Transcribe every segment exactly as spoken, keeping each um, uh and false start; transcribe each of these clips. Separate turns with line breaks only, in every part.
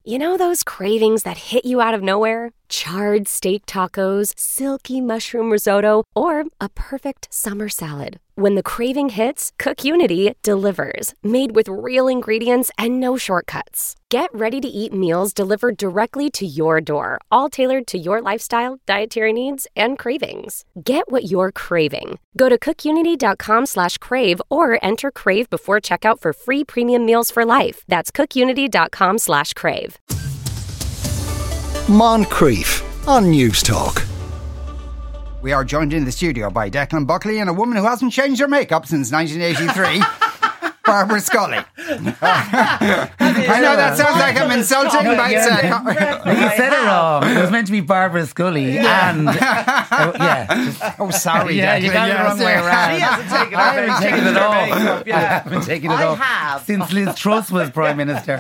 You know those cravings that hit you out of nowhere? Charred steak tacos, silky mushroom risotto, or a perfect summer salad. When the craving hits, CookUnity delivers, made with real ingredients and no shortcuts. Get ready-to-eat meals delivered directly to your door, all tailored to your lifestyle, dietary needs, and cravings. Get what you're craving. Go to cookunity.com slash crave or enter crave before checkout for free premium meals for life. That's cookunity.com slash crave.
Moncrief on News Talk.
We are joined in the studio by Declan Buckley and a woman who hasn't changed her makeup since nineteen eighty-three, Barbara Scully. I know that sounds like I'm insulting,
no,
but
yeah,
uh,
yeah. You said it wrong. It was meant to be Barbara Scully,
Yeah.
and oh, yeah,
oh, sorry,
yeah,
Declan.
you got it the wrong way around.
He hasn't taken
I haven't taken it off.
makeup, yeah.
I haven't taken it
I
off
have.
since Liz Truss was Prime Minister.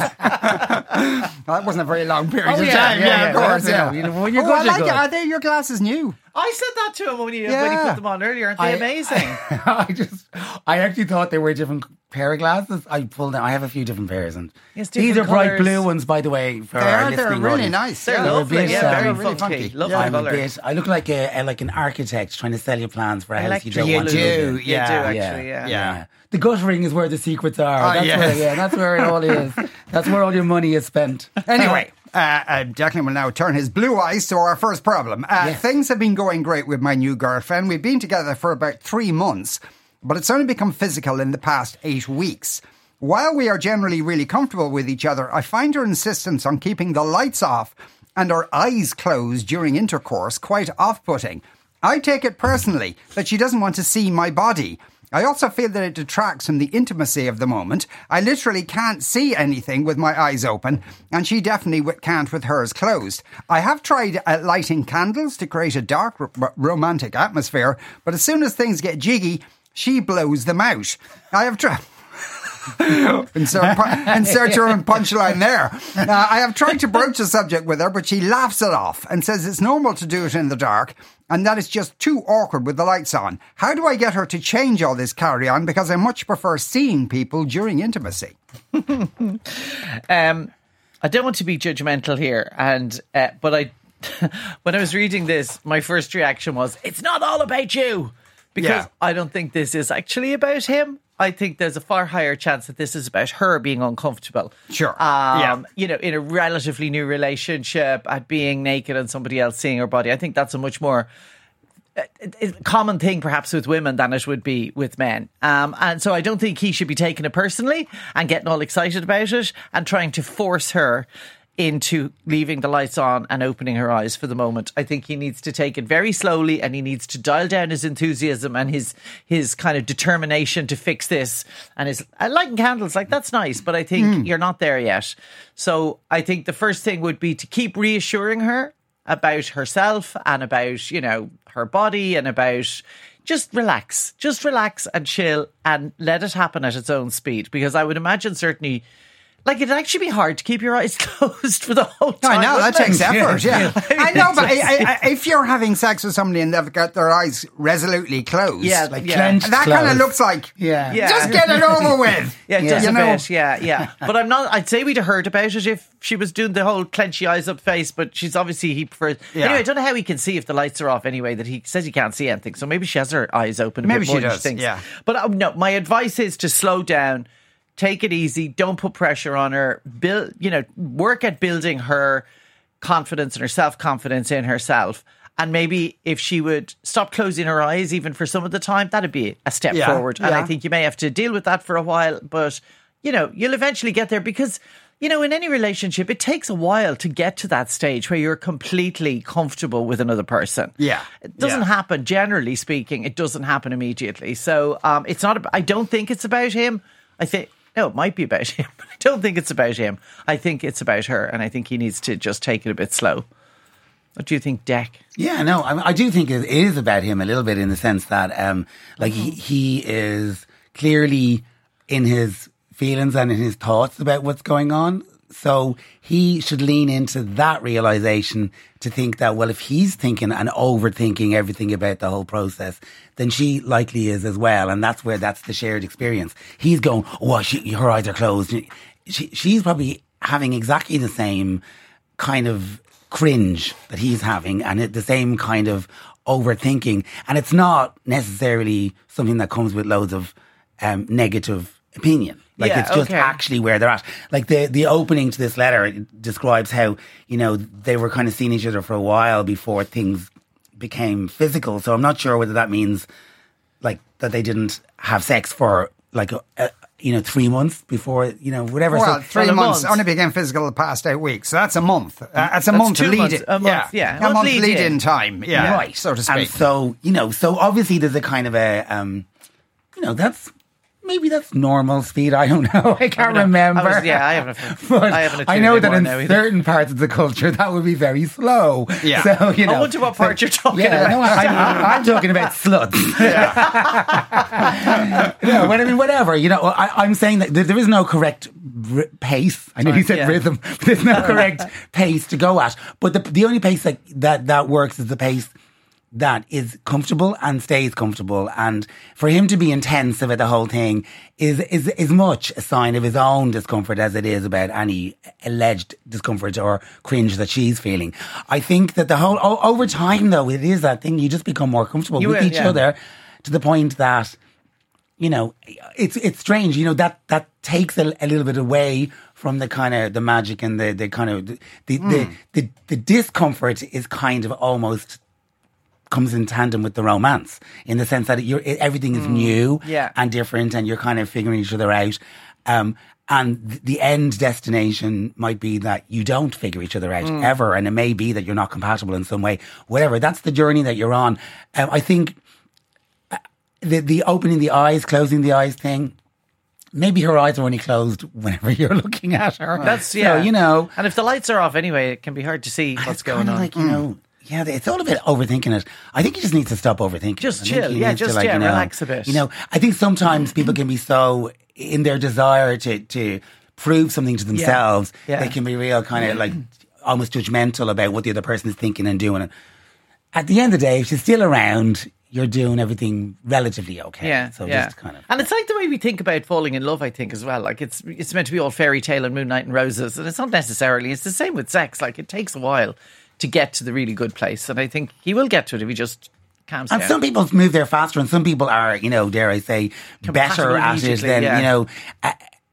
That wasn't a very long period
Oh,
of
yeah,
time.
yeah,
Yeah,
yeah,
of course.
that's
Yeah.
it. You know, when you're
oh,
good,
I
you're
like
good.
it. Are they your glasses new?
I said that to him when he, when he
Yeah.
put them on earlier. Aren't they
I-
amazing?
I just, I actually thought they were a different pair of glasses. I pulled them. I have a few different pairs, and
Yes,
these are
different
bright
colours.
blue ones, by the way. For
They
our
are. They're
listening
really
audience.
nice.
They're
yeah.
They're a
lovely.
bit,
Yeah,
um,
very
really
funky.
funky.
Lovely
Yeah.
I'm a
colour.
bit. I look like a, a like an architect trying to sell you plans for a house you
Electric
don't
You
want to
do,
live in.
You do,
yeah.
actually, yeah.
Yeah.
The guttering is where the secrets are.
Oh,
that's
yes.
where, yeah, that's where it all is. That's where all your money is spent.
Anyway, uh, uh, Declan will now turn his blue eyes to our first problem. Uh,
Yes.
Things have been going great with my new girlfriend. We've been together for about three months, but it's only become physical in the past eight weeks. While we are generally really comfortable with each other, I find her insistence on keeping the lights off and her eyes closed during intercourse quite off-putting. I take it personally that she doesn't want to see my body. I also feel that it detracts from the intimacy of the moment. I literally can't see anything with my eyes open, and she definitely w- can't with hers closed. I have tried uh, lighting candles to create a dark, r- romantic atmosphere, but as soon as things get jiggy, she blows them out. I have tried... insert, pu- insert your own punchline there. Uh, I have tried to broach the subject with her, but she laughs it off and says it's normal to do it in the dark and that it's just too awkward with the lights on. How do I get her to change all this carry-on? Because I much prefer seeing people during intimacy.
Um, I don't want to be judgmental here, and uh, but I, when I was reading this, my first reaction was, "It's not all about you," because
Yeah.
I don't think this is actually about him. I think there's a far higher chance that this is about her being uncomfortable.
Sure.
Um,
Yeah.
You know, in a relatively new relationship, at being naked and somebody else seeing her body. I think that's a much more uh, uh, common thing perhaps with women than it would be with men. Um, and so I don't think he should be taking it personally and getting all excited about it and trying to force her into leaving the lights on and opening her eyes for the moment. I think he needs to take it very slowly, and he needs to dial down his enthusiasm and his his kind of determination to fix this. And his uh, lighting candles, like, that's nice, but I think
Mm.
you're not there yet. So I think the first thing would be to keep reassuring her about herself and about, you know, her body and about just relax, just relax and chill and let it happen at its own speed. Because I would imagine certainly, like, it'd actually be hard to keep your eyes closed for the whole time.
I know, that
wouldn't it?
takes effort, yeah. I know, but I, I, I, if you're having sex with somebody and they've got their eyes resolutely closed,
Yeah,
Like
yeah.
clenched
that kind of
clothes.
looks like,
Yeah.
Yeah.
just get it over with.
Yeah,
Yeah.
just
You
a
know?
bit, yeah, yeah. But I'm not, I'd say we'd have heard about it if she was doing the whole clenchy eyes up face, but she's obviously, he prefers.
Yeah.
Anyway, I don't know how he can see if the lights are off anyway, that he says he can't see anything. So maybe she has her eyes open a
Maybe
bit more
she
than
does,
thinks.
yeah.
But uh, no, my advice is to slow down, take it easy, don't put pressure on her, build, you know, work at building her confidence and her self-confidence in herself. And maybe if she would stop closing her eyes even for some of the time, that'd be a step
Yeah,
forward. And
yeah.
I think you may have to deal with that for a while, but, you know, you'll eventually get there because, you know, in any relationship, it takes a while to get to that stage where you're completely comfortable with another person.
Yeah.
It doesn't
Yeah.
happen, generally speaking, it doesn't happen immediately. So um, it's not, ab- I don't think it's about him. I think, no, it might be about him, but I don't think it's about him. I think it's about her, and I think he needs to just take it a bit slow. What do you think, Deck?
Yeah, no, I, I do think it is about him a little bit in the sense that, um, like, he, he is clearly in his feelings and in his thoughts about what's going on. So he should lean into that realization to think that, well, if he's thinking and overthinking everything about the whole process, then she likely is as well. And that's where that's the shared experience. He's going, oh, she, her eyes are closed. She, she's probably having exactly the same kind of cringe that he's having, and it, the same kind of overthinking. And it's not necessarily something that comes with loads of um, negative opinion. Like
Yeah,
it's just
okay.
actually where they're at. Like the the opening to this letter, it describes how, you know, they were kind of seeing each other for a while before things became physical. So I'm not sure whether that means like that they didn't have sex for like a, a, you know, three months before, you know, whatever.
Well,
so,
three
Well, a
months
month.
only became physical the past eight weeks. So that's a month. Uh, that's a
That's
month
two
lead
months.
in.
A month, yeah.
A
A month
month
lead
lead
in.
in time. Yeah.
right,
So to speak.
And so, you know, so obviously there's a kind of a, um, you know, that's maybe that's normal speed. I don't know. I can't
I
remember.
was- yeah, I haven't.
But
I haven't.
I know that in
now either.
certain parts of the culture that would be very slow.
Yeah.
So, you know,
I wonder what part you're talking
yeah,
about.
no, I, I, I'm talking about sluts. no, but I mean, whatever. You know, I, I'm saying that there, there is no correct r- pace. I know you said
yeah.
rhythm. But there's no correct pace to go at. But the the only pace that, that that works is the pace that is comfortable and stays comfortable. And for him to be intense about the whole thing is is as much a sign of his own discomfort as it is about any alleged discomfort or cringe that she's feeling. I think that the whole o- over time, though, it is that thing. You just become more comfortable
You
with
will,
each
yeah.
other to the point that, you know, it's it's strange. You know, that that takes a, a little bit away from the kind of the magic and the the kind of the the,
Mm.
the the the discomfort is kind of almost comes in tandem with the romance in the sense that you're it, everything is new
Yeah.
and different, and you're kind of figuring each other out. Um, and th- the end destination might be that you don't figure each other out ever, and it may be that you're not compatible in some way. Whatever, that's the journey that you're on. Um, I think uh, the the opening the eyes, closing the eyes thing. Maybe her eyes are only closed whenever you're looking at her.
That's
So,
yeah.
you know.
And if the lights are off anyway, it can be hard to see what's
It's
going
kinda
on.
like, you know, yeah, it's all a bit overthinking it. I think he just needs to stop overthinking.
Just
I think
chill.
he
Yeah,
needs to,
just,
like,
yeah,
you know,
relax a bit.
You know, I think sometimes people can be so in their desire to to prove something to themselves,
Yeah.
they can be real kind of like almost judgmental about what the other person is thinking and doing. And at the end of the day, if she's still around, you're doing everything relatively okay.
Yeah,
So
yeah.
just kind of.
And it's like the way we think about falling in love, I think, as well. Like it's it's meant to be all fairy tale and moonlight and roses, and it's not necessarily. It's the same with sex. Like it takes a while to get to the really good place, and I think he will get to it if he just calms
And
down.
some people move there faster, and some people are, you know, dare I say, better
Compatible
at it
immediately,
than,
yeah.
you know, uh,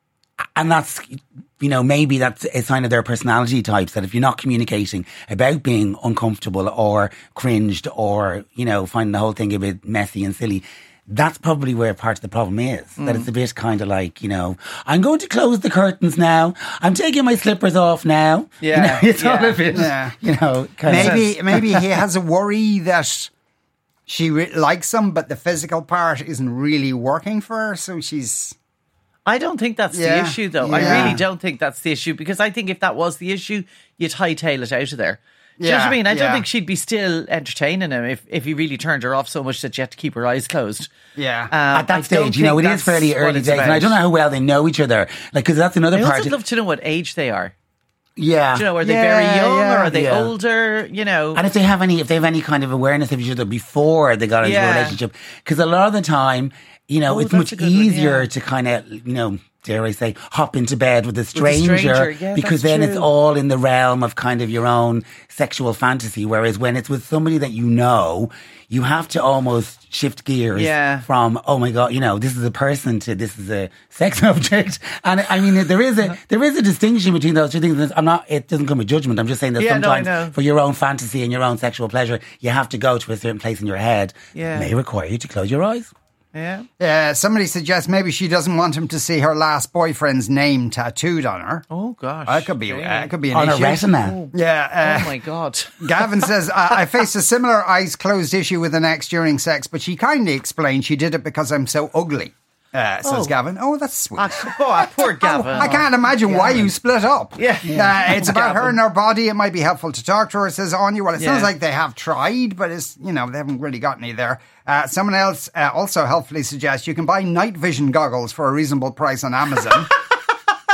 and that's, you know, maybe that's a sign of their personality types, that if you're not communicating about being uncomfortable or cringed or, you know, finding the whole thing a bit messy and silly, that's probably where part of the problem is.
Mm.
That it's a bit kind of like, you know, I'm going to close the curtains now. I'm taking my slippers off now.
Yeah,
You know, it's all
yeah,
a bit,
yeah.
you know, kind of.
Maybe maybe he has a worry that she re- likes him, but the physical part isn't really working for her. So she's
I don't think that's
Yeah,
the issue, though. I
yeah.
really don't think that's the issue, because I think if that was the issue, you'd hightail it out of there. Do you know what
Yeah,
I mean? I don't
yeah.
think she'd be still entertaining him if, if he really turned her off so much that she had to keep her eyes closed.
yeah.
Um,
At
I
that
don't
stage, you know, it
think
is fairly
that's what
early
it's
days, and I
about.
don't know how well they know each other. Like, because that's another
I
part.
also love to know what age they are.
yeah,
Do you know, are they
Yeah,
very young
yeah.
or are they
Yeah.
older? You know,
and if they have any, if they have any kind of awareness of each other before they got into
Yeah.
a relationship, because a lot of the time, you know,
Oh,
it's
that's
much
a good one,
easier
yeah.
to kind of, you know, dare I say, hop into bed with a stranger,
stranger, yeah,
because
that's
then it's
true.
all in the realm of kind of your own sexual fantasy. Whereas when it's with somebody that you know, you have to almost shift gears
Yeah.
from, oh my God, you know, this is a person to this is a sex object. And I mean, there is a, there is a distinction between those two things. I'm not, it doesn't come with judgment. I'm just saying that
Yeah, no, I
sometimes
know.
for your own fantasy and your own sexual pleasure, you have to go to a certain place in your head.
Yeah.
May require you to close your eyes.
yeah.
Uh, somebody suggests maybe she doesn't want him to see her last boyfriend's name tattooed on her.
Oh gosh,
That could be.
Really?
Uh, could be an
On a
issue.
retina.
Yeah.
Oh
Uh,
my god.
Gavin says, I, I faced a similar eyes closed issue with an ex during sex, but she kindly explained she did it because I'm so ugly. Uh, says
Oh.
Gavin. Oh, that's sweet.
Ah, oh, poor Gavin.
I can't imagine why you split up.
Yeah.
Uh, it's about her
Gavin.
and her body. It might be helpful to talk to her, says Anya. Well, it sounds
Yeah.
like they have tried, but it's, you know, they haven't really got any there. Uh, someone else uh, also helpfully suggests you can buy night vision goggles for a reasonable price on Amazon.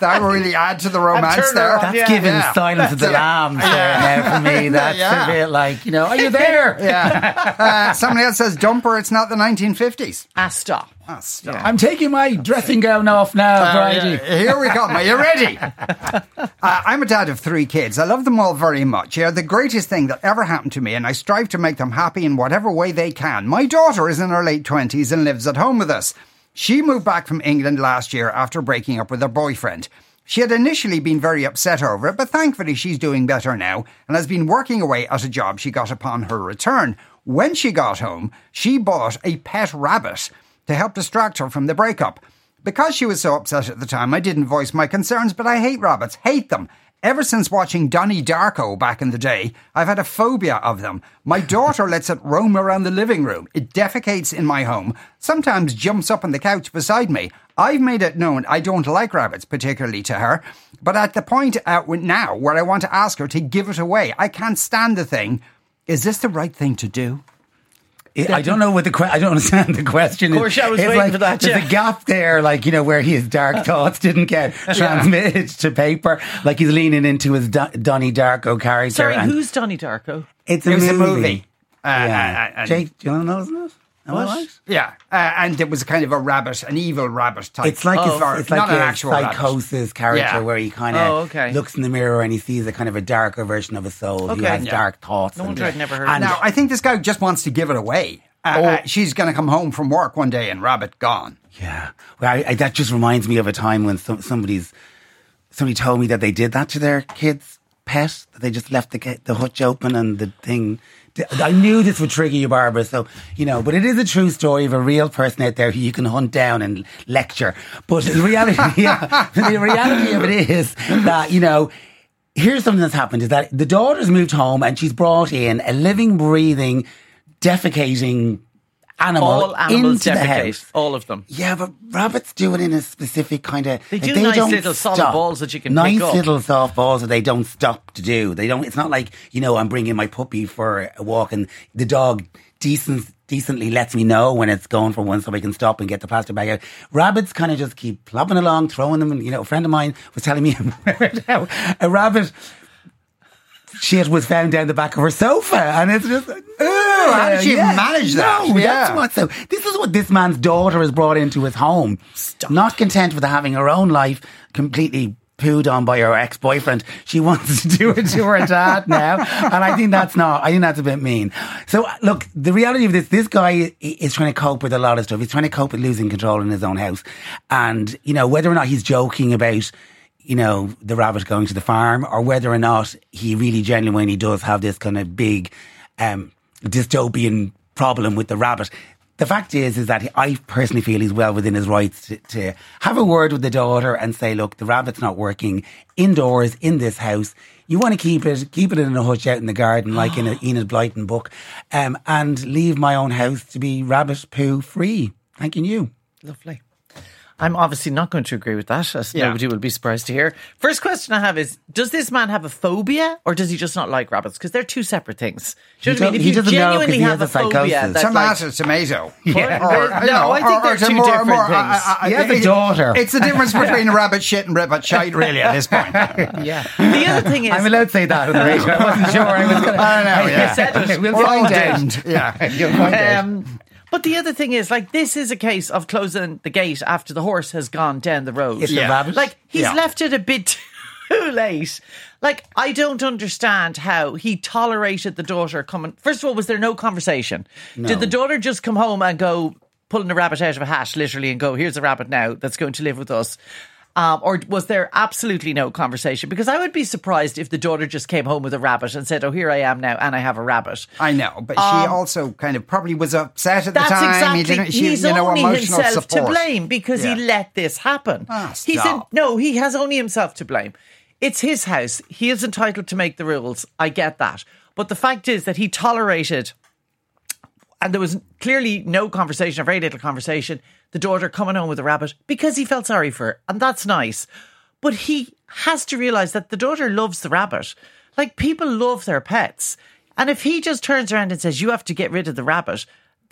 that will really add to the romance
turn
there.
around,
That's
Yeah.
giving
Yeah.
Silence of the Lambs there now for me. That's
Yeah.
a bit like, you know, are you there?
Yeah. Uh, somebody else says, Dumper, it's not the nineteen fifties.
Ah, stop.
Oh, stop.
I'm taking my dressing gown off now,
Uh,
Bridie.
yeah, here we come. Are you ready? uh, I'm a dad of three kids. I love them all very much. They're the greatest thing that ever happened to me, and I strive to make them happy in whatever way they can. My daughter is in her late twenties and lives at home with us. She moved back from England last year after breaking up with her boyfriend. She had initially been very upset over it, but thankfully she's doing better now and has been working away at a job she got upon her return. When she got home, she bought a pet rabbit to help distract her from the breakup. Because she was so upset at the time, I didn't voice my concerns, but I hate rabbits, hate them. Ever since watching Donnie Darko back in the day, I've had a phobia of them. My daughter lets it roam around the living room. It defecates in my home, sometimes jumps up on the couch beside me. I've made it known I don't like rabbits, particularly to her, but at the point out now where I want to ask her to give it away. I can't stand the thing. Is this the right thing to do?
I don't know what the que- I don't understand the question.
Of course, I was
it's
waiting
like,
for that,
There's
yeah.
a gap there, like, you know, where his dark thoughts didn't get transmitted to paper. Like he's leaning into his Do- Donnie Darko character.
Sorry,
and
who's Donnie Darko?
it's a
It was
movie.
a movie. Uh,
yeah.
uh, uh,
Jake Gyllenhaal, isn't it? Am I
What?
right?
Yeah, uh, and it was kind of a rabbit, an evil rabbit type.
It's like
Oh.
a, it's like
Not an
a
actual rabbit.
psychosis character
Yeah.
where he kind of
Oh, okay.
looks in the mirror and he sees a kind of a darker version of a soul who
Okay.
has
Yeah.
dark thoughts.
No
and-
wonder I'd never heard
and
of
Now, I think this guy just wants to give it away. Uh,
Oh.
uh, she's going to come home from work one day and rabbit gone.
Yeah, well, I, I, that just reminds me of a time when some, somebody's somebody told me that they did that to their kid's pet. That they just left the ca- the hutch open and the thing. I knew this would trigger you, Barbara. So you know, but it is a true story of a real person out there who you can hunt down and lecture. But the reality, yeah, the reality of it is that you know. Here's something that's happened: is that the daughter's moved home and she's brought in a living, breathing, defecating animal
All animals
into the
defecate.
house.
All of them.
Yeah, but rabbits do it in a specific kind of.
They
like,
do nice
don't
little solid
stop.
balls that you can
nice
pick up.
little soft balls that they don't stop to do. They don't. It's not like you know I'm bringing my puppy for a walk and the dog decent decently lets me know when it's going for one so I can stop and get the plastic bag out. Rabbits kind of just keep plopping along, throwing them. And, you know, a friend of mine was telling me how a rabbit shit was found down the back of her sofa, and it's just.
Oh, how did she manage that?
No,
Yeah.
that's what. So this is what this man's daughter has brought into his home. Not content with having her own life completely pooed on by her ex-boyfriend, she wants to do it to her dad now, and I think that's not. I think that's a bit mean. So look, the reality of this: this guy is trying to cope with a lot of stuff. He's trying to cope with losing control in his own house, and you know whether or not he's joking about. You know, the rabbit going to the farm, or whether or not he really genuinely does have this kind of big um, dystopian problem with the rabbit. The fact is, is that he, I personally feel he's well within his rights to, to have a word with the daughter and say, look, the rabbit's not working indoors in this house. You want to keep it, keep it in a hutch out in the garden, like in a Enid Blyton book, um, and leave my own house to be rabbit poo free. Thanking you.
Lovely. I'm obviously not going to agree with that, as
Yeah.
nobody will be surprised to hear. First question I have is, does this man have a phobia, or does he just not like rabbits? Because they're two separate things. Do you
He
know what I mean?
don't-
If
he
you
doesn't know 'cause
genuinely
he
have
has
a
a
phobia,
psychosis.
that's like...
Tomato, tomato.
Yeah.
Or,
No,
you know,
I think
or-
they're
or to
two
more-
different
more-
things.
I- I-
He has a
it-
daughter.
It's the difference between rabbit shit and rabbit shite, really, at this point.
Yeah. The other thing is...
I'm allowed to say that on the radio. I wasn't sure. I was going to.
I don't know, yeah.
You said it.
We'll
We're all
find out.
doomed. Yeah.
You'll find out.
Um, but the other thing is, like, this is a case of closing the gate after the horse has gone down the road.
It's the
Yeah.
rabbit.
Like, he's
Yeah.
left it a bit too late. Like, I don't understand how he tolerated the daughter coming. First of all, was there no conversation? Did the daughter just come home and go, pulling a rabbit out of a hat, literally, and go, here's a rabbit now that's going to live with us? Um, or was there absolutely no conversation? Because I would be surprised if the daughter just came home with a rabbit and said, oh, here I am now, and I have a rabbit.
I know, but she
Um,
also kind of probably was upset at the
That's
time.
exactly.
He didn't, she,
He's
you know,
only
emotional
himself
support.
to blame because
Yeah.
he let this happen.
Ah,
He's in,
stop.
no, he has only himself to blame. It's his house. He is entitled to make the rules. I get that. But the fact is that he tolerated, and there was clearly no conversation, or very little conversation, the daughter coming home with a rabbit because he felt sorry for her. And that's nice. But he has to realise that the daughter loves the rabbit. Like, people love their pets. And if he just turns around and says, you have to get rid of the rabbit,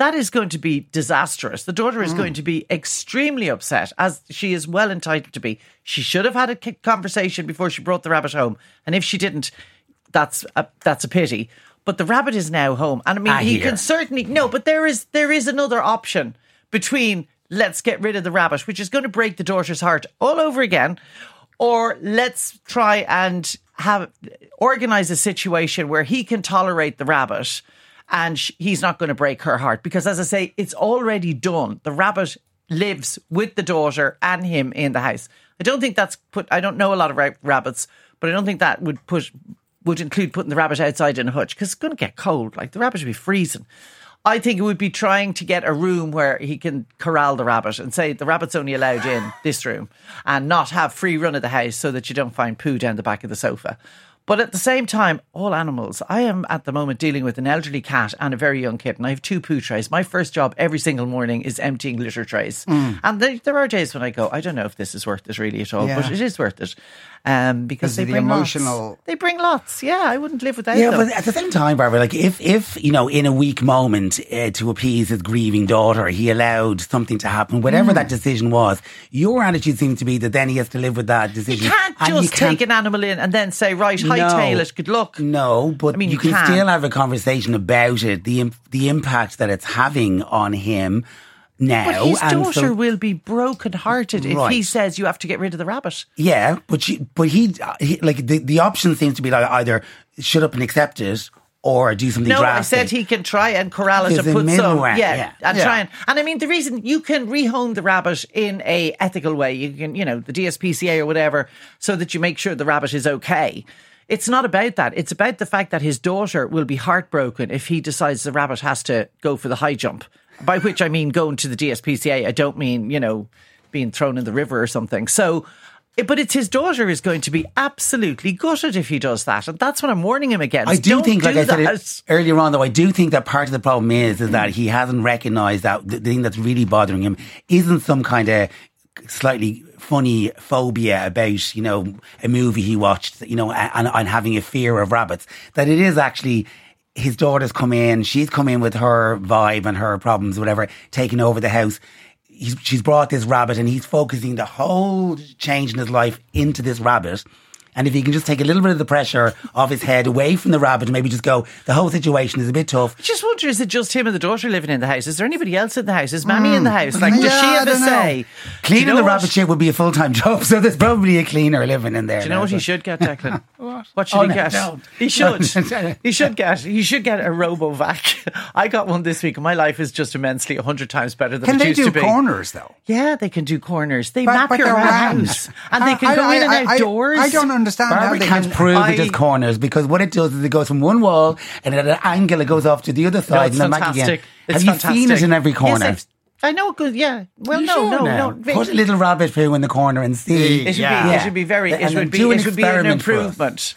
that is going to be disastrous. The daughter is mm. going to be extremely upset, as she is well entitled to be. She should have had a conversation before she brought the rabbit home. And if she didn't, that's a, that's a pity. But the rabbit is now home. And I mean, I he hear. can certainly... No, but there is there is another option between let's get rid of the rabbit, which is going to break the daughter's heart all over again, or let's try and have organise a situation where he can tolerate the rabbit and sh- he's not going to break her heart. Because as I say, it's already done. The rabbit lives with the daughter and him in the house. I don't think that's put... I don't know a lot of ra- rabbits, but I don't think that would put... would include putting the rabbit outside in a hutch, because it's going to get cold. Like, the rabbit would be freezing. I think it would be trying to get a room where he can corral the rabbit and say the rabbit's only allowed in this room, and not have free run of the house so that you don't find poo down the back of the sofa. But at the same time, all animals. I am at the moment dealing with an elderly cat and a very young kitten. I have two poo trays. My first job every single morning is emptying litter trays. Mm. And there, there are days when I go, I don't know if this is worth it really at all, yeah. but it is worth it. Um, because they
the
bring
emotional...
lots. They bring lots. Yeah, I wouldn't live without
yeah,
them.
Yeah, but at the same time, Barbara, like if, if you know, in a weak moment uh, to appease his grieving daughter, he allowed something to happen, whatever mm. that decision was, your attitude seems to be that then he has to live with that decision.
You can't just you can't... take an animal in and then say, right, hightail no, it, good luck.
No, but I mean, you, you can, can still have a conversation about it, the the impact that it's having on him. Now,
but his
and
daughter
so,
will be brokenhearted if
right.
he says you have to get rid of the rabbit.
Yeah, but she, but he, he like the, the option seems to be like either shut up and accept it or do something
no,
drastic.
I said he can try and corral it
There's
and put some,
way,
yeah,
yeah,
and
yeah.
try and. And I mean, the reason you can rehome the rabbit in a ethical way, you can, you know, the D S P C A or whatever, so that you make sure the rabbit is okay. It's not about that. It's about the fact that his daughter will be heartbroken if he decides the rabbit has to go for the high jump. By which I mean going to the D S P C A. I don't mean, you know, being thrown in the river or something. So, but it's his daughter is going to be absolutely gutted if he does that. And that's what I'm warning him against.
I do
don't
think,
do
like I said
that.
it earlier on, though, I do think that part of the problem is, is that he hasn't recognised that the thing that's really bothering him isn't some kind of slightly funny phobia about, you know, a movie he watched, you know, and, and having a fear of rabbits. That it is actually... his daughter's come in, she's come in with her vibe and her problems, whatever, taking over the house. He's, she's brought this rabbit and he's focusing the whole change in his life into this rabbit. And if he can just take a little bit of the pressure off his head away from the rabbit and maybe just go, the whole situation is a bit tough.
I just wonder, is it just him and the daughter living in the house? Is there anybody else in the house? Is Mammy mm. in the house? Like, does
yeah,
she have a
know.
say?
Cleaning
you know
the
what?
rabbit shit would be a full-time job, so there's probably a cleaner living in there.
Do you know
now,
what
so.
he should get, Declan?
What?
What should
oh,
he
no,
get?
No.
He should. he should get. He should get a RoboVac. I got one this week, and my life is just immensely a hundred times better than
can
it used
to be.
Can
they do corners though?
Yeah, they can do corners. They
but,
map
but
your
round.
house, and they can
I,
go
I,
in and
I,
outdoors.
I, I don't understand
Barbara
how they
can't
can
prove
I,
it is corners, because what it does is it goes from one wall and at an angle it goes off to the other side
no,
and then back again.
It's
Have you
fantastic.
seen it in every corner?
Yes, I know, good. Yeah. Well,
you
no,
sure
no,
now?
no.
Put a little rabbit poo in the corner and see.
It should
Yeah.
be.
Yeah.
It should be very.
And
It would be.
do an
It would be an
experiment for us.
improvement.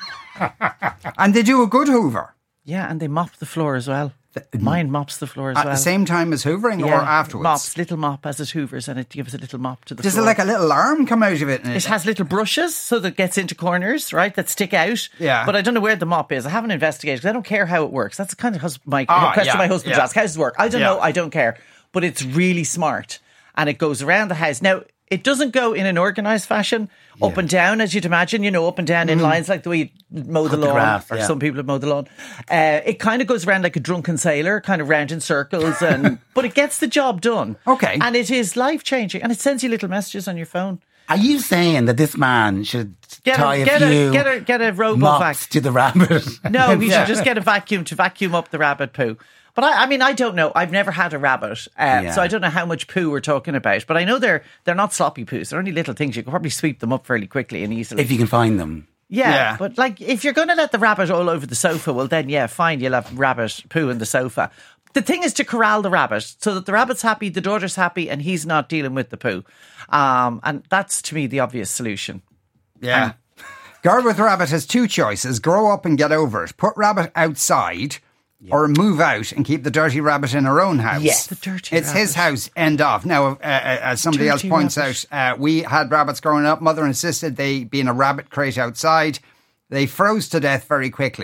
and they do a good hoover.
Yeah, and they mop the floor as well. Mine mops the floor as
At
well.
the same time as hoovering
yeah,
or afterwards?
Mops, little mop as it hoovers, and it gives a little mop to the
Does
floor.
it like a little arm come out of it?
It has little brushes so that it gets into corners, right, that stick out.
Yeah.
But I don't know where the mop is. I haven't investigated because I don't care how it works. That's the kind of hus- my
Ah,
question
yeah,
my husband
yeah.
asks. How does it work? I don't
Yeah.
know. I don't care. But it's really smart. And it goes around the house. Now, it doesn't go in an organised fashion, yeah. up and down, as you'd imagine, you know, up and down in lines like the way you mow the
Cut the
lawn,
grass,
or
yeah.
some people have mowed the lawn. Uh, it kind of goes around like a drunken sailor, kind of round in circles, and but it gets the job done.
Okay.
And it is life-changing, and it sends you little messages on your phone.
Are you saying that this man should
Get
tie
a,
a,
get
few
a get a get a
mops
RoboVac
to the rabbit?
No, he
Yeah.
should just get a vacuum to vacuum up the rabbit poo. But I, I mean, I don't know. I've never had a rabbit, uh,
Yeah.
so I don't know how much poo we're talking about. But I know they're they're not sloppy poos. They're only little things. You can probably sweep them up fairly quickly and easily.
If you can find them.
yeah,
Yeah.
but like if you're going to let the rabbit all over the sofa, well then yeah, fine, you'll have rabbit poo in the sofa. The thing is to corral the rabbit so that the rabbit's happy, the daughter's happy, and he's not dealing with the poo. Um, and that's to me the obvious solution.
Yeah. Girl with Rabbit has two choices. Grow up and get over it. Put Rabbit outside or move out and keep the dirty rabbit in her own house.
Yes, the dirty
It's
rabbit.
his house, end of. Now, uh, uh, as somebody
Dirty
else points
rabbit.
out, uh, we had rabbits growing up. Mother insisted they be in a rabbit crate outside. They froze to death very quickly.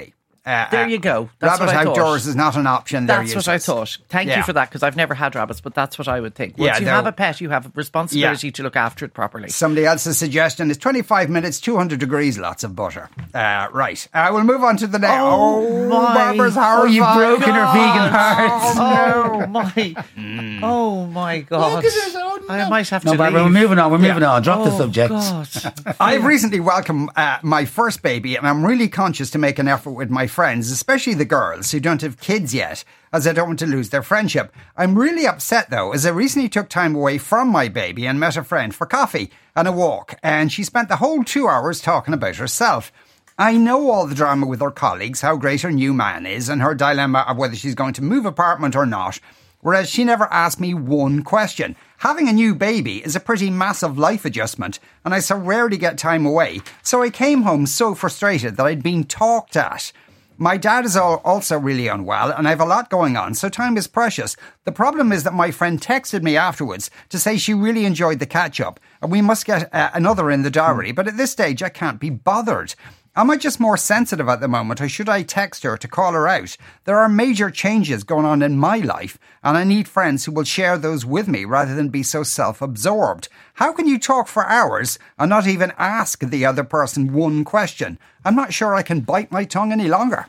Uh,
There you go. That's
rabbit
what I thought.
outdoors is not an option. There
That's
you
what I
says.
thought. Thank
Yeah.
you for that, because I've never had rabbits, but that's what I would think. Once
Yeah,
you
they're-
have a pet, you have a responsibility to look after it properly.
Somebody else's suggestion is twenty-five minutes, two hundred degrees, lots of butter. Uh, right. Uh, we'll move on to the next.
Oh, my.
Barbara's
Oh,
horrified.
you've broken her
God.
vegan heart.
Oh my! Oh my God!
Look at it, oh, no.
I might have
No,
to
Barbara,
leave.
we're moving on. We're moving
Yeah.
on. Drop the
Oh,
subject.
God.
I've recently welcomed uh, my first baby, and I'm really conscious to make an effort with my friends, especially the girls who don't have kids yet, as I don't want to lose their friendship. I'm really upset, though, as I recently took time away from my baby and met a friend for coffee and a walk, and she spent the whole two hours talking about herself. I know all the drama with her colleagues, how great her new man is, and her dilemma of whether she's going to move apartment or not, whereas she never asked me one question. Having a new baby is a pretty massive life adjustment, and I so rarely get time away, so I came home so frustrated that I'd been talked at. My dad is all also really unwell, and I have a lot going on, so time is precious. The problem is that my friend texted me afterwards to say she really enjoyed the catch-up, and we must get uh, another in the diary, but at this stage I can't be bothered. Am I just more sensitive at the moment, or should I text her to call her out? There are major changes going on in my life, and I need friends who will share those with me rather than be so self-absorbed. How can you talk for hours and not even ask the other person one question? I'm not sure I can bite my tongue any longer.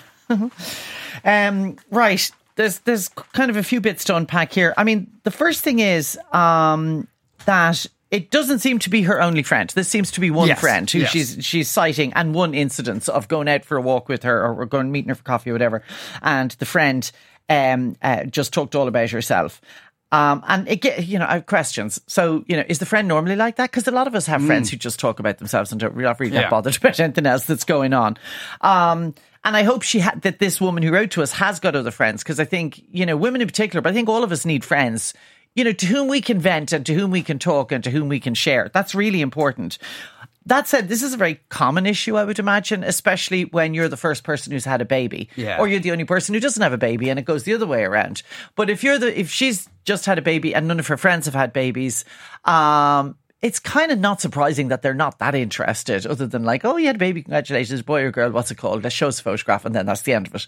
Um, right. There's there's kind of a few bits to unpack here. I mean, the first thing is um, that it doesn't seem to be her only friend. This seems to be one
Yes,
friend who
yes.
she's she's citing, and one incidence of going out for a walk with her, or going meeting her for coffee or whatever. And the friend um, uh, just talked all about herself. Um, and it get, you know, I have questions. So, you know, is the friend normally like that? Because a lot of us have friends who just talk about themselves and don't really, really
Yeah.
get bothered about anything else that's going on. Um, and I hope she had that this woman who wrote to us has got other friends, because I think, you know, women in particular, but I think all of us need friends, you know, to whom we can vent and to whom we can talk and to whom we can share. That's really important. That said, this is a very common issue, I would imagine, especially when you're the first person who's had a baby,
Yeah.
or you're the only person who doesn't have a baby, and it goes the other way around. But if you're the, if she's just had a baby and none of her friends have had babies, um, it's kind of not surprising that they're not that interested, other than like, oh, you had a baby, congratulations, boy or girl, what's it called? Let's show us a photograph, and then that's the end of it.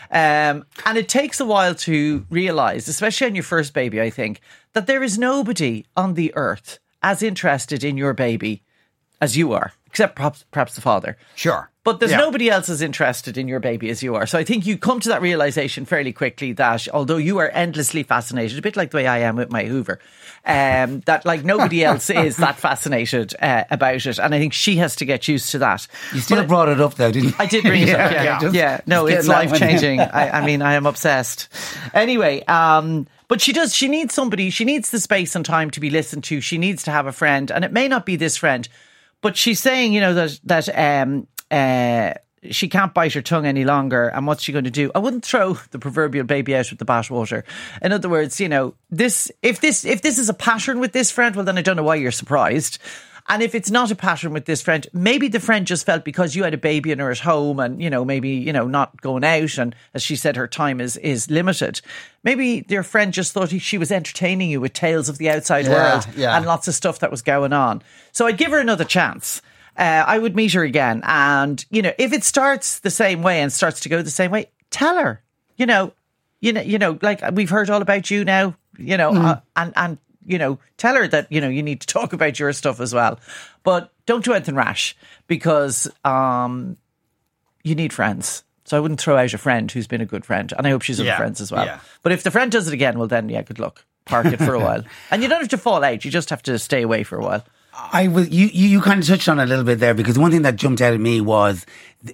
Um, and it takes a while to realise, especially on your first baby, I think, that there is nobody on the earth as interested in your baby as you are, except perhaps, perhaps the father.
Sure.
But there's
Yeah.
nobody else as interested in your baby as you are. So I think you come to that realization fairly quickly that although you are endlessly fascinated, a bit like the way I am with my Hoover, um, that like nobody else is that fascinated uh, about it. And I think she has to get used to that.
You still
But
brought it up though, didn't you?
I did bring it up, yeah.
yeah, just-
yeah, no,
just
it's
getting that
life
one in.
changing. I, I mean, I am obsessed. Anyway, um, but she does, she needs somebody, she needs the space and time to be listened to. She needs to have a friend, and it may not be this friend, but she's saying, you know, that, that, um, uh, she can't bite her tongue any longer, and what's she going to do? I wouldn't throw the proverbial baby out with the bathwater. In other words, you know, this if this if this is a pattern with this friend, well, then I don't know why you're surprised. And if it's not a pattern with this friend, maybe the friend just felt because you had a baby and are at home, and you know, maybe you know, not going out, and as she said, her time is is limited. Maybe your friend just thought he, she was entertaining you with tales of the outside
Yeah,
world
yeah.
and lots of stuff that was going on. So I'd give her another chance. Uh, I would meet her again. And, you know, if it starts the same way and starts to go the same way, tell her, you know, you know, you know, like we've heard all about you now, you know, uh, and, and, you know, tell her that, you know, you need to talk about your stuff as well. But don't do anything rash, because um, you need friends. So I wouldn't throw out a friend who's been a good friend. And I hope she's other
Yeah,
friends as well.
yeah.
But if the friend does it again, well, then, yeah, good luck. Park it for a while. And you don't have to fall out. You just have to stay away for a while.
I was you, you. You kind of touched on it a little bit there, because one thing that jumped out at me was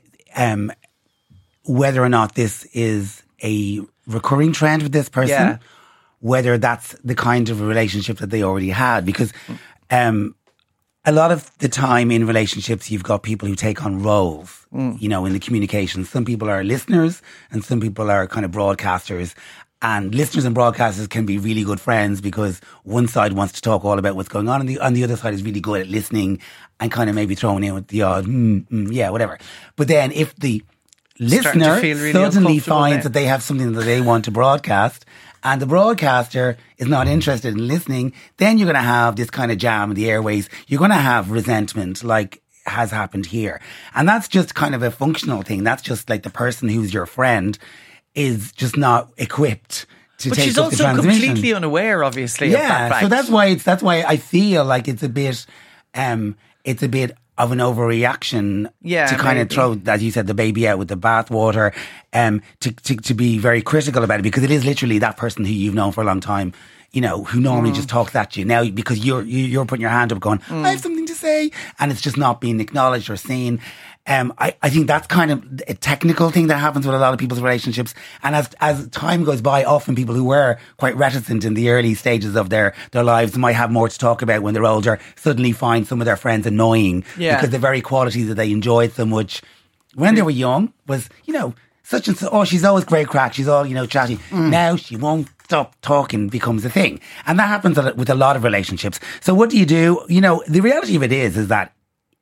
um, whether or not this is a recurring trend with this person,
Yeah.
whether that's the kind of a relationship that they already had. Because um, a lot of the time in relationships, you've got people who take on roles, you know, in the communication. Some people are listeners, and some people are kind of broadcasters. And listeners and broadcasters can be really good friends, because one side wants to talk all about what's going on, and the, and the other side is really good at listening and kind of maybe throwing in with the odd, mm, mm, yeah, whatever. But then if the
Starting to
listener
feel really
suddenly
uncomfortable
finds
then.
that they have something that they want to broadcast, and the broadcaster is not interested in listening, then you're going to have this kind of jam in the airways. You're going to have resentment. Like, has happened here. And that's just kind of a functional thing. That's just like the person who's your friend is just not equipped to
but
take
she's
up the
also
transmission.
completely unaware, obviously,
yeah,
of that fact.
so that's why it's that's why I feel like it's a bit um it's a bit of an overreaction
yeah,
to kind
maybe.
of throw, as you said, the baby out with the bathwater, um to, to to be very critical about it, because it is literally that person who you've known for a long time, you know, who normally mm. just talks at you now because you're you, you're putting your hand up going, mm. I have something to say, and it's just not being acknowledged or seen. Um, I, I think that's kind of a technical thing that happens with a lot of people's relationships. And as as time goes by, often people who were quite reticent in the early stages of their, their lives might have more to talk about when they're older, suddenly find some of their friends annoying
yeah.
because the very qualities that they enjoyed so much when they were young was, you know, such and so, oh, she's always great crack, she's all, you know, chatty. Mm. Now she won't stop talking becomes a thing. And that happens with a lot of relationships. So what do you do? You know, the reality of it is, is that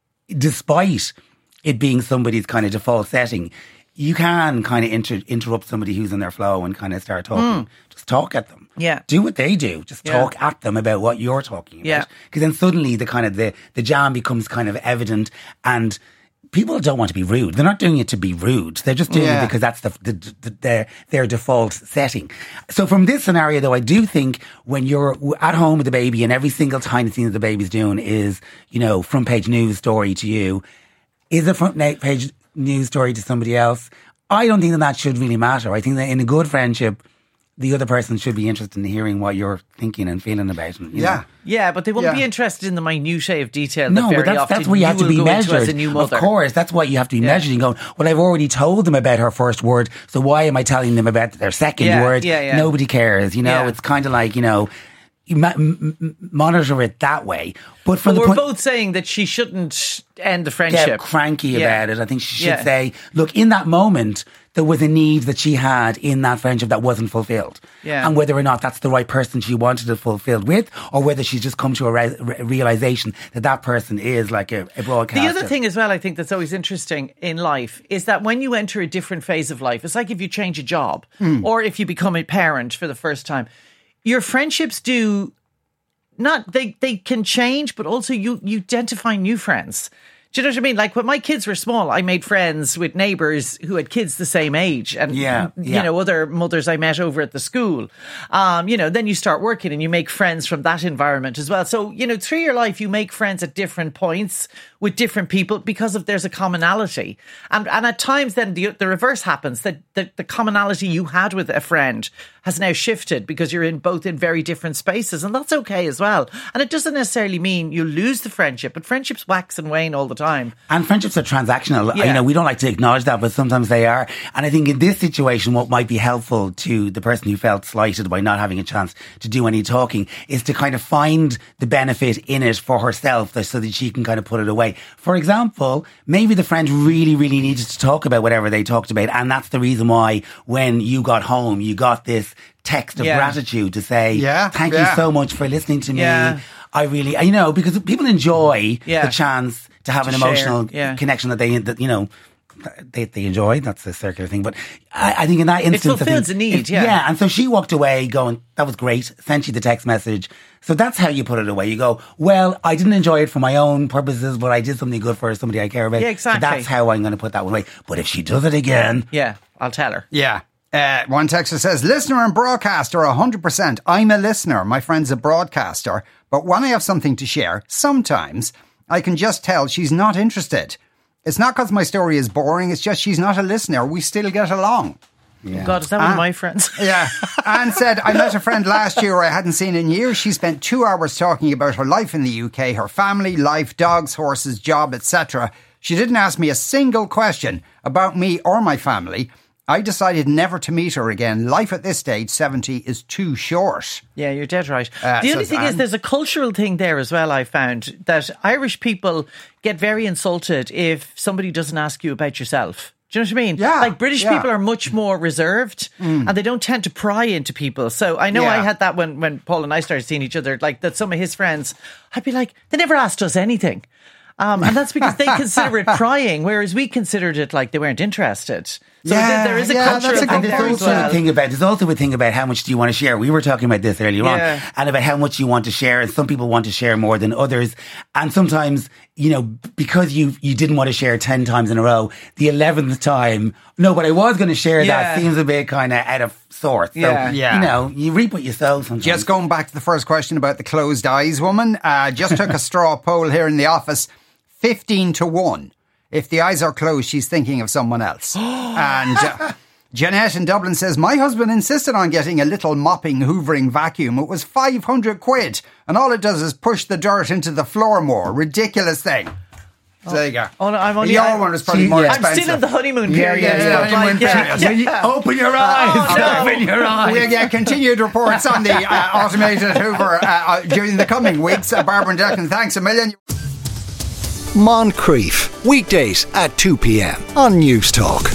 despite it being somebody's kind of default setting, you can kind of inter- interrupt somebody who's in their flow and kind of start talking. Mm. Just talk at them.
Yeah.
Do what they do. Just
yeah.
talk at them about what you're talking about.
Yeah.
Because then suddenly the kind of the, the jam becomes kind of evident, and people don't want to be rude. They're not doing it to be rude. They're just doing
yeah.
it because that's the, the, the, their, their default setting. So from this scenario, though, I do think when you're at home with the baby and every single tiny thing that the baby's doing is, you know, front page news story to you, is a front page news story to somebody else, I don't think that that should really matter. I think that in a good friendship, the other person should be interested in hearing what you're thinking and feeling about it.
Yeah.
Know?
Yeah, but they won't
Yeah.
be interested in the minutiae of detail.
No,
that very
but that's,
often
that's where you have to
will
be
go into
measured.
as a new mother.
Of course, that's what you have to be
Yeah.
measured and going, well, I've already told them about her first word, so why am I telling them about their second
Yeah,
word?
yeah, yeah.
Nobody cares. You know,
Yeah.
it's kind of like, you know, you ma- m- m- monitor it that way. But from
But
the
we're
point,
both saying that she shouldn't end the
get
friendship.
cranky
Yeah.
about it. I think she should
Yeah.
say, look, in that moment, there was a need that she had in that friendship that wasn't fulfilled.
Yeah.
And whether or not that's the right person she wanted it fulfilled with, or whether she's just come to a re- re- realization that that person is like a, a broadcaster.
The other thing as well, I think that's always interesting in life is that when you enter a different phase of life, it's like if you change a job mm. or if you become a parent for the first time, your friendships do not, they, they can change, but also you, you identify new friends. Do you know what I mean? Like when my kids were small, I made friends with neighbours who had kids the same age, and
yeah,
you
yeah.
know, other mothers I met over at the school. Um, you know, then you start working and you make friends from that environment as well. So you know, through your life, you make friends at different points with different people because of there's a commonality, and and at times then the the reverse happens, that the, the commonality you had with a friend has now shifted because you're in both in very different spaces, and that's okay as well. And it doesn't necessarily mean you lose the friendship, but friendships wax and wane all the time.
And friendships are transactional.
Yeah.
You know, we don't like to acknowledge that, but sometimes they are. And I think in this situation, what might be helpful to the person who felt slighted by not having a chance to do any talking is to kind of find the benefit in it for herself so that she can kind of put it away. For example, maybe the friend really, really needed to talk about whatever they talked about. And that's the reason why when you got home, you got this text of
Yeah.
gratitude to say,
Yeah,
thank
yeah.
you so much for listening to me.
Yeah.
I really, you know, because people enjoy
Yeah.
the chance to have
To
an
share,
emotional
yeah.
connection that they, that, you know, they they enjoy. That's a circular thing. But I, I think in that instance, I
fulfills
think
a need,
if-
yeah.
Yeah. And so she walked away going, that was great, sent you the text message. So that's how you put it away. You go, well, I didn't enjoy it for my own purposes, but I did something good for somebody I care about.
Yeah, exactly.
So that's how I'm going to put that one away. But if she does it again,
Yeah, I'll tell her.
Yeah. Uh, one texter says, listener and broadcaster, one hundred percent. I'm a listener. My friend's a broadcaster. But when I have something to share, sometimes I can just tell she's not interested. It's not because my story is boring. It's just she's not a listener. We still get along.
yeah.
God, is that one
Ah.
of my friends?
Yeah. Anne said, I met a friend last year I hadn't seen in years. She spent two hours talking about her life in the U K, her family, life, dogs, horses, job, et cetera. She didn't ask me a single question about me or my family. I decided never to meet her again. Life at this stage, seventy, is too short.
Yeah, you're dead right.
Uh,
the only
says
thing is
Anne.
there's a cultural thing there as well, I found, that Irish people get very insulted if somebody doesn't ask you about yourself. Do you know what I mean?
Yeah,
Like British
yeah.
people are much more reserved and they don't tend to pry into people. So I know
Yeah.
I had that when, when Paul and I started seeing each other, like that some of his friends, I'd be like, they never asked us anything. Um, and that's because they consider it prying, whereas we considered it like they weren't interested. So
Yeah,
there is a
yeah,
culture
that's a
of
good
And
that
there's
there
point.
as
also
well.
a thing about there's also a thing about how much do you want to share. We were talking about this earlier
Yeah.
on, and about how much you want to share, and some people want to share more than others. And sometimes, you know, because you you didn't want to share ten times in a row, the eleventh time, no, but I was going to share
Yeah.
that seems a bit kind of out of sorts. So
Yeah.
Yeah.
you know, you reap what you sow. Sometimes.
Just going back to the first question about the closed eyes woman, uh, just took a straw poll here in the office, fifteen to one. If the eyes are closed, she's thinking of someone else. and uh, Jeanette in Dublin says, my husband insisted on getting a little mopping, hoovering vacuum. It was five hundred quid. And all it does is push the dirt into the floor more. Ridiculous thing. So there you go.
Oh, no, I'm only-
Your
I'm-
one was probably
See,
more
yeah.
I'm
expensive.
still in the honeymoon
Yeah,
period.
yeah, yeah,
but
honeymoon
like, yeah,
period.
So you open your eyes.
Oh, no.
Open your eyes.
We'll get continued reports on the uh, automated Hoover uh, uh, during the coming weeks. Uh, Barbara and Declan, thanks a million.
Moncrief, weekdays at two p.m. on News Talk.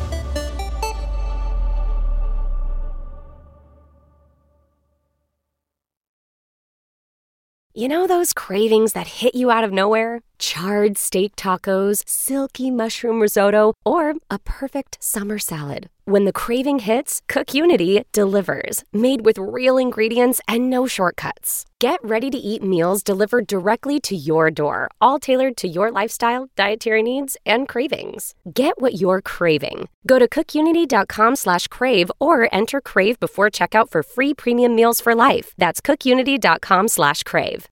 You know those cravings that hit you out of nowhere? Charred steak tacos, silky mushroom risotto, or a perfect summer salad. When the craving hits, Cook Unity delivers, made with real ingredients and no shortcuts. Get ready to eat meals delivered directly to your door, all tailored to your lifestyle, dietary needs, and cravings. Get what you're craving. Go to cookunity.com slash crave or enter crave before checkout for free premium meals for life. That's cookunity.com slash crave.